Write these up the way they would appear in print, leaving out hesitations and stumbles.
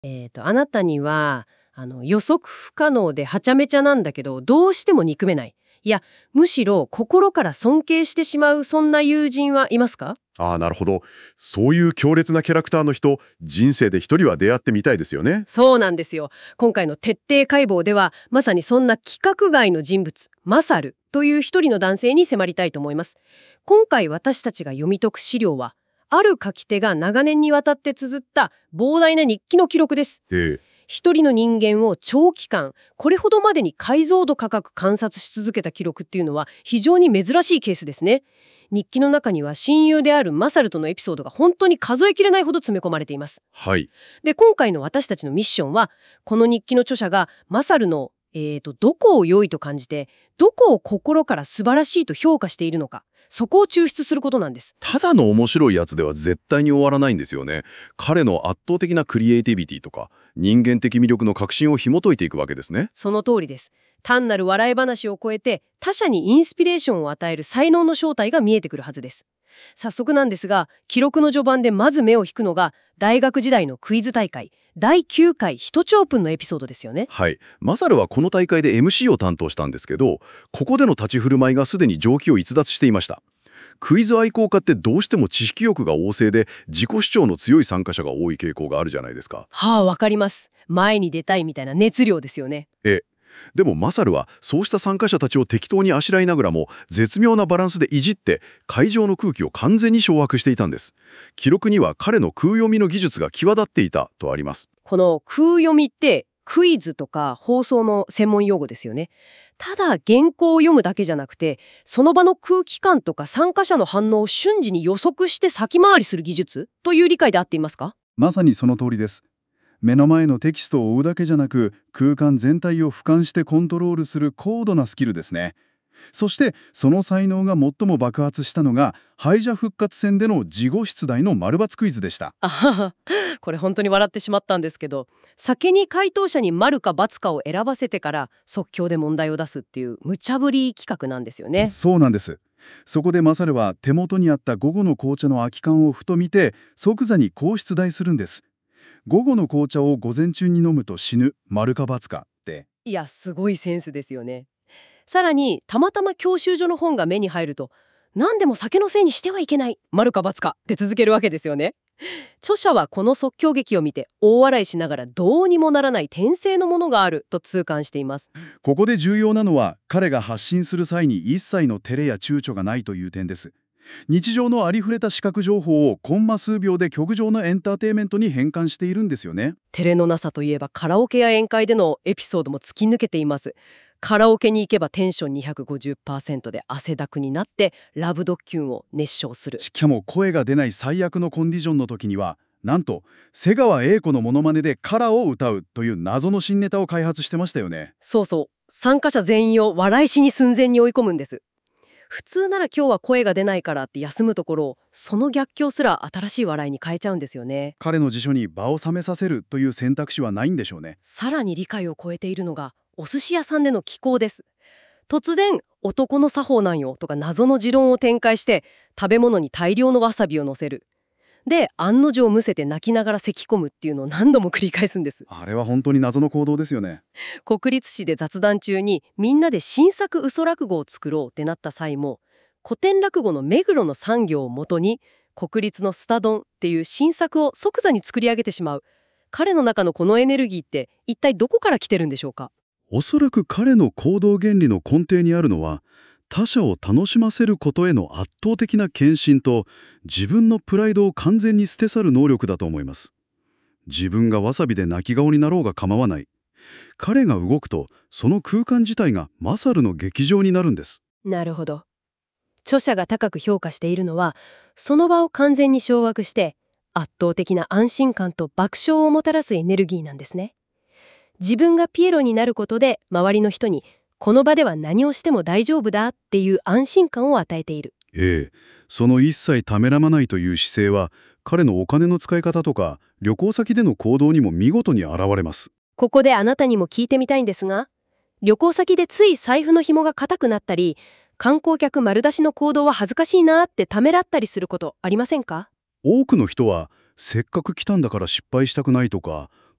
あなたには、予測不可能ではちゃめちゃなんだけど、どうしても憎めない。いや、むしろ心から尊敬してしまう、そんな友人はいますか？ ああ、なるほど。そういう強烈なキャラクターの人、人生で一人は出会ってみたいですよね。 そうなんですよ。今回の徹底解剖では、まさにそんな規格外の人物、マサルという一人の男性に迫りたいと思います。今回私たちが読み解く資料は、ある書き手が長年にわたって綴った膨大な日記の記録です。 ええ。 一人の人間を長期間、これほどまでに解像度高く観察し続けた記録っていうのは非常に珍しいケースですね。日記の中には親友であるマサルとのエピソードが本当に数えきれないほど詰め込まれています。 はい。 で、今回の私たちのミッションは、この日記の著者がマサルの、どこを良いと感じて、どこを心から素晴らしいと評価しているのか、そこを抽出することなんです。 ただの面白いやつでは絶対に終わらないんですよね。彼の圧倒的なクリエイティビティとか、人間的魅力の核心を紐解いていくわけですね。 その通りです。単なる笑い話を超えて、他者にインスピレーションを与える才能の正体が見えてくるはずです。早速なんですが、記録の序盤でまず目を引くのが、大学時代のクイズ大会、第9回ヒトチョープンのエピソードですよね。 はい。マサルはこの大会で MC を担当したんですけど、ここでの立ち振る舞いがすでに常軌を逸脱していました。クイズ愛好家ってどうしても知識欲が旺盛で自己主張の強い参加者が多い傾向があるじゃないですか。 はあ、わかります。前に出たいみたいな熱量ですよね。 でもマサルはそうした参加者たちを適当にあしらいながらも絶妙なバランスでいじって会場の空気を完全に掌握していたんです。記録には彼の空読みの技術が際立っていたとあります。 この空読みってクイズとか放送の専門用語ですよね。ただ原稿を読むだけじゃなくて、その場の空気感とか参加者の反応を瞬時に予測して先回りする技術という理解で合っていますか？ まさにその通りです。目の前のテキストを追うだけじゃなく、空間全体を俯瞰してコントロールする高度なスキルですね。そしてその才能が最も爆発したのが敗者復活戦での事後出題の丸×クイズでした。 あはは、これ本当に笑ってしまったんですけど、先に回答者に丸か×かを選ばせてから即興で問題を出すっていう無茶ぶり企画なんですよね。 そうなんです。そこでマサルは手元にあった午後の紅茶の空き缶をふと見て即座にこう出題するんです。午後の紅茶を午前中に飲むと死ぬ、丸か×かって。 いや、すごいセンスですよね。さらにたまたま教習所の本が目に入ると、何でも酒のせいにしてはいけない、丸か×かって続けるわけですよね。著者はこの即興劇を見て大笑いしながら、どうにもならない天性のものがあると痛感しています。 ここで重要なのは彼が発信する際に一切の照れや躊躇がないという点です。日常のありふれた視覚情報をコンマ数秒で極上のエンターテインメントに変換しているんですよね。 照れのなさといえば、カラオケや宴会でのエピソードも突き抜けています。カラオケに行けばテンション 250% で汗だくになってラブドッキュンを熱唱する。 しかも声が出ない最悪のコンディションの時にはなんと瀬川栄子のモノマネでカラを歌うという謎の新ネタを開発してましたよね。 そうそう、参加者全員を笑い死に寸前に追い込むんです。普通なら今日は声が出ないからって休むところを、その逆境すら新しい笑いに変えちゃうんですよね。 彼の辞書に場を冷めさせるという選択肢はないんでしょうね。 さらに理解を超えているのがお寿司屋さんでの気候です。突然男の作法なんよとか謎の持論を展開して、食べ物に大量のわさびを乗せる。で案の定むせて泣きながら咳き込むっていうのを何度も繰り返すんです。 あれは本当に謎の行動ですよね。 国立市で雑談中にみんなで新作嘘落語を作ろうってなった際も、古典落語の目黒の産業をもとに国立のスタ丼っていう新作を即座に作り上げてしまう。彼の中のこのエネルギーって一体どこから来てるんでしょうか？ おそらく彼の行動原理の根底にあるのは他者を楽しませることへの圧倒的な献身と自分のプライドを完全に捨て去る能力だと思います。自分がわさびで泣き顔になろうが構わない。彼が動くとその空間自体がマサルの劇場になるんです。 なるほど。著者が高く評価しているのは、その場を完全に掌握して圧倒的な安心感と爆笑をもたらすエネルギーなんですね。自分がピエロになることで周りの人に、この場では何をしても大丈夫だっていう安心感を与えている。 その一切ためらまないという姿勢は彼のお金の使い方とか旅行先での行動にも見事に現れます。 ここであなたにも聞いてみたいんですが、旅行先でつい財布の紐が固くなったり、観光客丸出しの行動は恥ずかしいなってためらったりすることありませんか？ 多くの人はせっかく来たんだから失敗したくないとか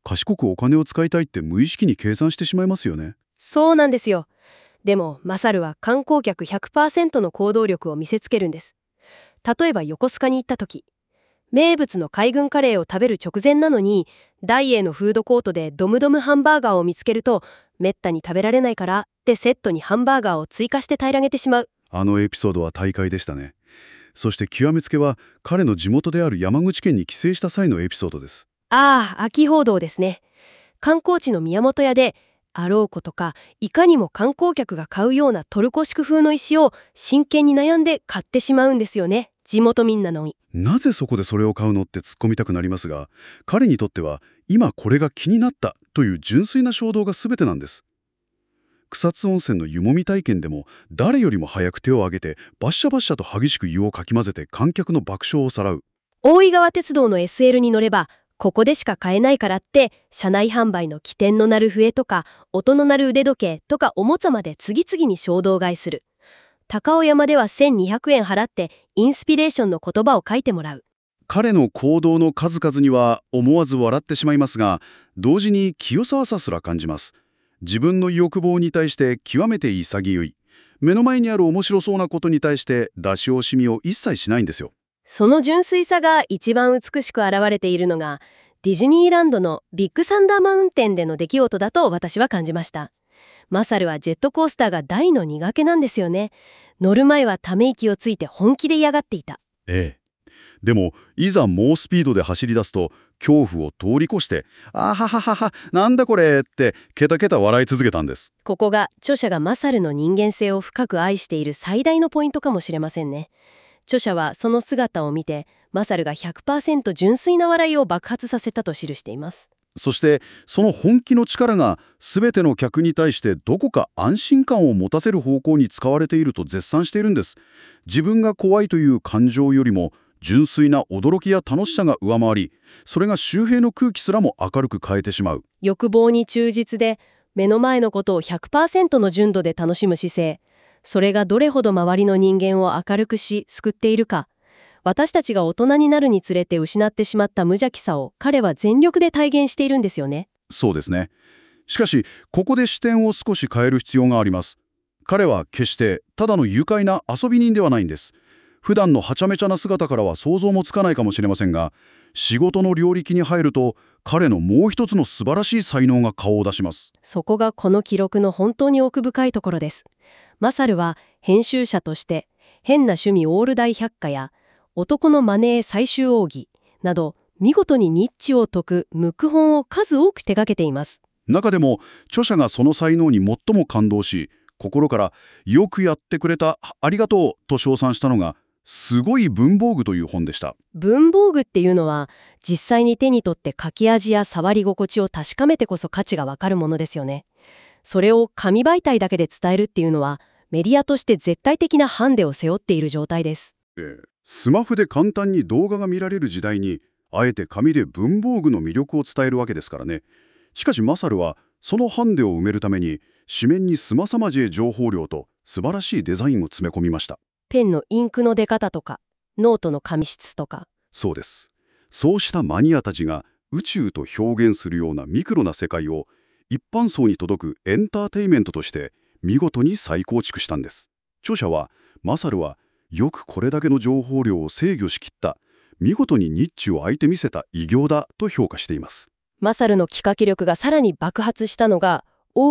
賢くお金を使いたいって無意識に計算してしまいますよね。 そうなんですよ。でもマサルは観光客100% の行動力を見せつけるんです。例えば横須賀に行った時、名物の海軍カレーを食べる直前なのに大英のフードコートでドムドムハンバーガーを見つけると、めったに食べられないからってセットにハンバーガーを追加して平らげてしまう。 あのエピソードは大会でしたね。そして極めつけは彼の地元である山口県に帰省した際のエピソードです。 ああ、秋報道ですね。観光地の宮本屋であろうことか、いかにも観光客が買うようなトルコ式風の石を真剣に悩んで買ってしまうんですよね。地元民なのに。 なぜそこでそれを買うのって突っ込みたくなりますが、彼にとっては今これが気になったという純粋な衝動が全てなんです。草津温泉の湯もみ体験でも誰よりも早く手を挙げてバッシャバッシャと激しく湯をかき混ぜて観客の爆笑をさらう。 大井川鉄道の SL に乗ればここでしか買えないからって車内販売の起点の鳴る笛とか音の鳴る腕時計とかおもちゃまで次々に衝動買いする。高尾山では1200円払ってインスピレーションの言葉を書いてもらう。 彼の行動の数々には思わず笑ってしまいますが、同時に清沢さすら感じます。自分の欲望に対して極めて潔い。目の前にある面白そうなことに対して出し惜しみを一切しないんですよ。 その純粋さが一番美しく現れているのがディズニーランドのビッグサンダーマウンテンでの出来事だと私は感じました。マサルはジェットコースターが大の苦手なんですよね。乗る前はため息をついて本気で嫌がっていた。 ええ。でもいざ猛スピードで走り出すと恐怖を通り越してあははははなんだこれってケタケタ笑い続けたんです。 ここが著者がマサルの人間性を深く愛している最大のポイントかもしれませんね。著者はその姿を見てマサルが 100% 純粋な笑いを爆発させたと記しています。 そしてその本気の力が全ての客に対してどこか安心感を持たせる方向に使われていると絶賛しているんです。自分が怖いという感情よりも純粋な驚きや楽しさが上回り、それが周辺の空気すらも明るく変えてしまう。 欲望に忠実で目の前のことを 100% の純度で楽しむ姿勢、それがどれほど周りの人間を明るくし救っているか。私たちが大人になるにつれて失ってしまった無邪気さを彼は全力で体現しているんですよね。 そうですね。しかしここで視点を少し変える必要があります。彼は決してただの愉快な遊び人ではないんです。普段のはちゃめちゃな姿からは想像もつかないかもしれませんが、仕事の領域に入ると彼のもう一つの素晴らしい才能が顔を出します。 そこがこの記録の本当に奥深いところです。マサルは編集者として変な趣味オール大百科や男のマネー最終奥義など見事にニッチを解く無垢本を数多く手掛けています。 中でも著者がその才能に最も感動し、心からよくやってくれた、ありがとうと称賛したのがすごい文房具という本でした。 文房具っていうのは実際に手に取って書き味や触り心地を確かめてこそ価値がわかるものですよね。それを紙媒体だけで伝えるっていうのはメディアとして絶対的なハンデを背負っている状態です。 スマホで簡単に動画が見られる時代にあえて紙で文房具の魅力を伝えるわけですからね。しかしマサルはそのハンデを埋めるために紙面にすまさまじい情報量と素晴らしいデザインを詰め込みました。 ペンのインクの出方とかノートの紙質とか。 そうです。そうしたマニアたちが宇宙と表現するようなミクロな世界を一般層に届くエンターテイメントとして見事に再構築したんです。著者はマサルはよくこれだけの情報量を制御しきった見事にニッチを相手見せた偉業だと評価しています。 マサルの企画力がさらに爆発したのが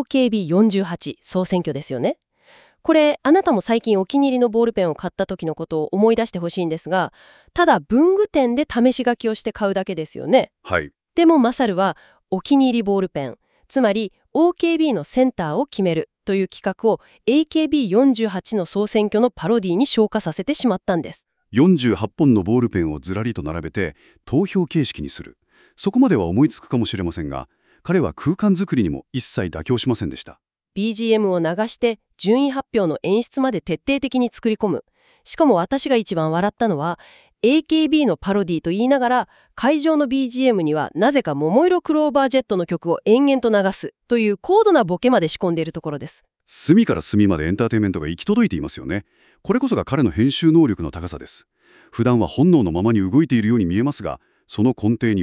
OKB48 総選挙ですよね。これあなたも最近お気に入りのボールペンを買った時のことを思い出してほしいんですが、ただ文具店で試し書きをして買うだけですよね。 はい。 でもマサルはお気に入りボールペン、つまり OKB のセンターを決めるという企画を AKB48 の総選挙のパロディに昇華させてしまったんです。 48本のボールペンをずらりと並べて投票形式にする。そこまでは思いつくかもしれませんが、彼は空間作りにも一切妥協しませんでした。 BGM を流して順位発表の演出まで徹底的に作り込む。しかも私が一番笑ったのは AKB のパロディと言いながら会場の BGM にはなぜか桃色クローバージェットの曲を延々と流すという高度なボケまで仕込んでいるところです。 隅から隅までエンターテインメントが行き届いていますよね。これこそが彼の編集能力の高さです。普段は本能のままに動いているように見えますが、その根底には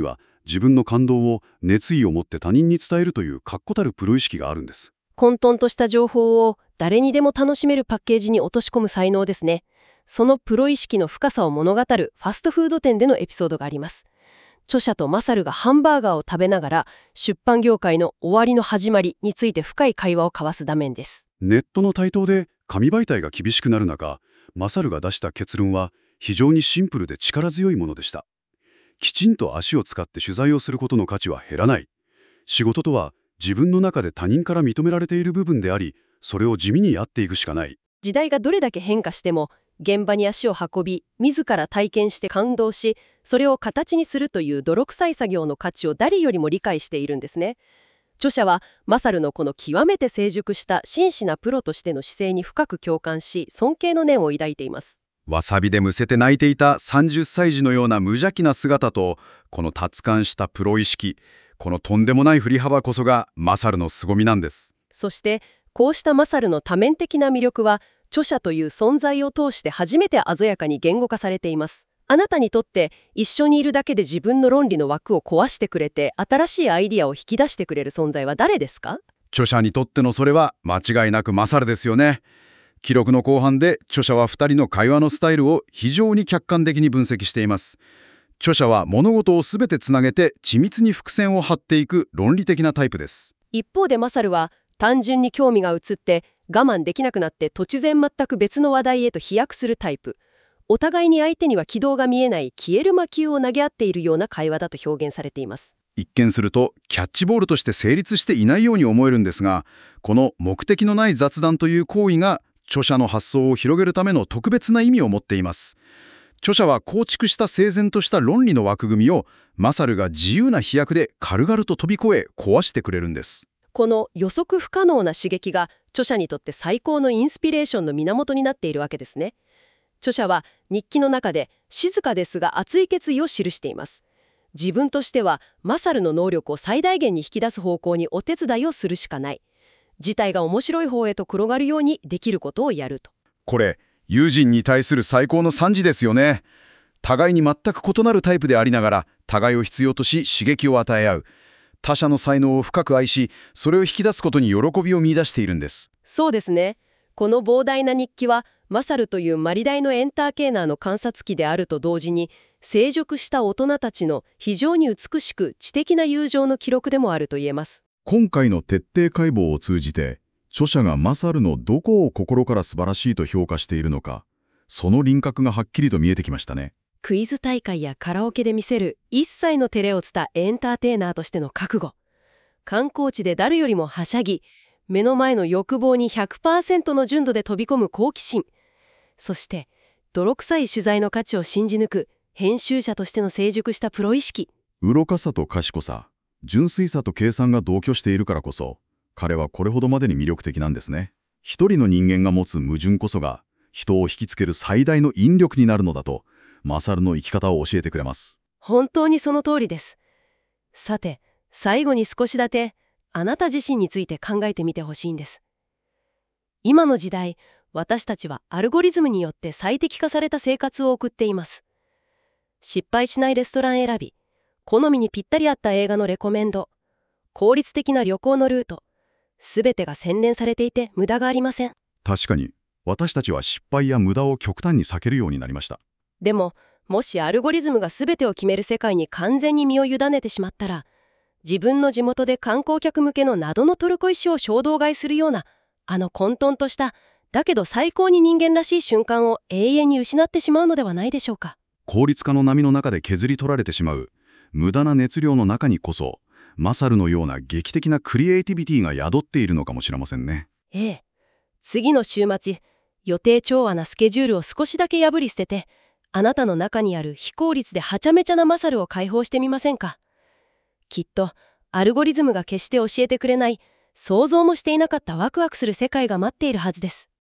自分の感動を熱意を持って他人に伝えるという確固たるプロ意識があるんです。 混沌とした情報を誰にでも楽しめるパッケージに落とし込む才能ですね。そのプロ意識の深さを物語るファストフード店でのエピソードがあります。著者とマサルがハンバーガーを食べながら出版業界の終わりの始まりについて深い会話を交わす場面です。 ネットの台頭で紙媒体が厳しくなる中、マサルが出した結論は非常にシンプルで力強いものでした。きちんと足を使って取材をすることの価値は減らない。仕事とは自分の中で他人から認められている部分であり、それを地味にやっていくしかない。 時代がどれだけ変化しても、現場に足を運び、自ら体験して感動し、それを形にするという泥臭い作業の価値を誰よりも理解しているんですね。著者はマサルのこの極めて成熟した真摯なプロとしての姿勢に深く共感し、尊敬の念を抱いています。 わさびでむせて泣いていた30歳児のような無邪気な姿と、この達観したプロ意識、このとんでもない振り幅こそがマサルの凄みなんです。 そしてこうしたマサルの多面的な魅力は、著者という存在を通して初めて鮮やかに言語化されています。あなたにとって一緒にいるだけで自分の論理の枠を壊してくれて、新しいアイディアを引き出してくれる存在は誰ですか？ 著者にとってのそれは間違いなくマサルですよね。記録の後半で著者は2人の会話のスタイルを非常に客観的に分析しています。著者は物事を全てつなげて緻密に伏線を張っていく論理的なタイプです。 一方でマサルは単純に興味が移って我慢できなくなって突然全く別の話題へと飛躍するタイプ。お互いに相手には軌道が見えない消える魔球を投げ合っているような会話だと表現されています。 一見するとキャッチボールとして成立していないように思えるんですが、この目的のない雑談という行為が著者の発想を広げるための特別な意味を持っています。著者は構築した整然とした論理の枠組みをマサルが自由な飛躍で軽々と飛び越え壊してくれるんです。 この予測不可能な刺激が著者にとって最高のインスピレーションの源になっているわけですね。著者は日記の中で静かですが熱い決意を記しています。自分としてはマサルの能力を最大限に引き出す方向にお手伝いをするしかない。事態が面白い方へと転がるようにできることをやると。 これ、友人に対する最高の賛辞ですよね。互いに全く異なるタイプでありながら、互いを必要とし刺激を与え合う。他者の才能を深く愛し、それを引き出すことに喜びを見出しているんです。 そうですね。この膨大な日記は、マサルというマリ大のエンターケーナーの観察記であると同時に、成熟した大人たちの非常に美しく知的な友情の記録でもあると言えます。 今回の徹底解剖を通じて、著者がマサルのどこを心から素晴らしいと評価しているのか、その輪郭がはっきりと見えてきましたね。 クイズ大会やカラオケで見せる一切の照れを伝えエンターテイナーとしての覚悟。観光地で誰よりもはしゃぎ、目の前の欲望に 100% の純度で飛び込む好奇心。そして、泥臭い取材の価値を信じ抜く編集者としての成熟したプロ意識。 愚かさと賢さ、純粋さと計算が同居しているからこそ、彼はこれほどまでに魅力的なんですね。一人の人間が持つ矛盾こそが、人を引きつける最大の引力になるのだと、マサルの生き方を教えてくれます。 本当にその通りです。さて、最後に少しだけ、あなた自身について考えてみてほしいんです。今の時代、私たちはアルゴリズムによって最適化された生活を送っています。失敗しないレストラン選び、好みにぴったり合った映画のレコメンド、効率的な旅行のルート、すべてが洗練されていて無駄がありません。 確かに、私たちは失敗や無駄を極端に避けるようになりました。 でも、もしアルゴリズムがすべてを決める世界に完全に身を委ねてしまったら、自分の地元で観光客向けの謎のトルコ石を衝動買いするような、混沌とした、だけど最高に人間らしい瞬間を永遠に失ってしまうのではないでしょうか。 効率化の波の中で削り取られてしまう、無駄な熱量の中にこそ、マサルのような劇的なクリエイティビティが宿っているのかもしれませんね。 ええ。次の週末、予定調和なスケジュールを少しだけ破り捨てて、あなたの中にある非効率ではちゃめちゃなマサルを解放してみませんか。きっとアルゴリズムが決して教えてくれない、想像もしていなかったワクワクする世界が待っているはずです。